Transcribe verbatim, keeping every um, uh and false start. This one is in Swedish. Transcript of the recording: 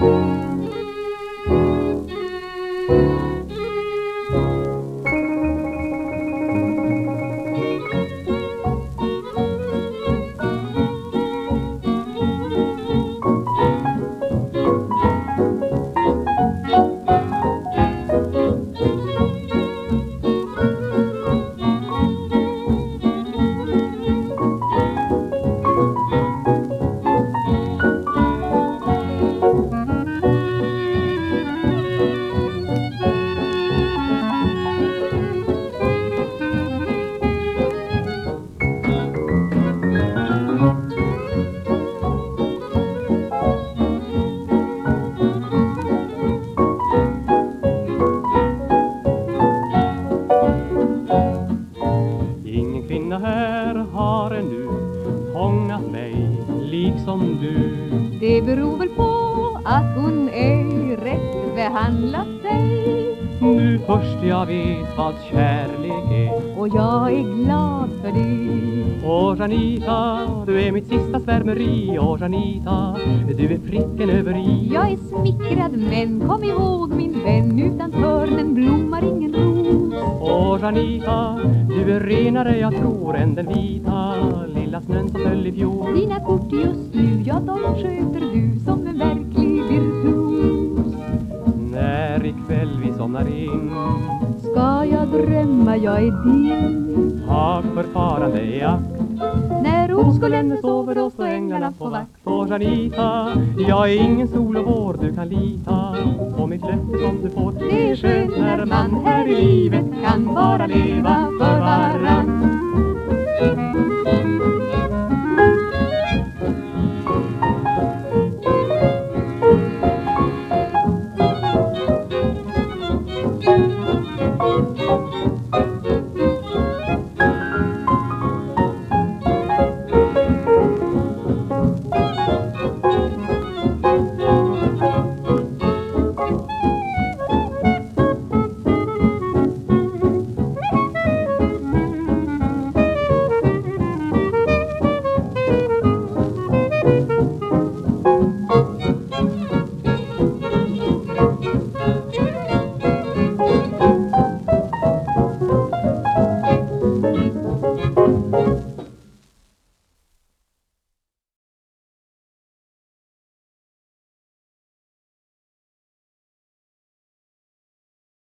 Här har nu fångat mig liksom du. Det beror väl på att hon är rätt behandlat sig. Nu först jag vet vad kärlek är, och jag är glad för det. Åh Janita, du är mitt sista svärmeri. Åh Janita, du är pricken över i. Jag är smickrad, men kom ihåg min vän, utan törnen blommar ingen ros. Åh Janita, du är renare jag tror än den vita lilla snön som föll i fjol. Dina kort just nu, ja de sköter du som en verklig virtuos. När ikväll vi somnar in ska jag drömma, jag är din. Hag förfarande i akt. När oskulden sover oss och änglarna på vakt. Åh Janita, jag är ingen sol och vår, du kan lita på mitt löfte som du får. Det är skönt när man här i livet kan bara leva för varann.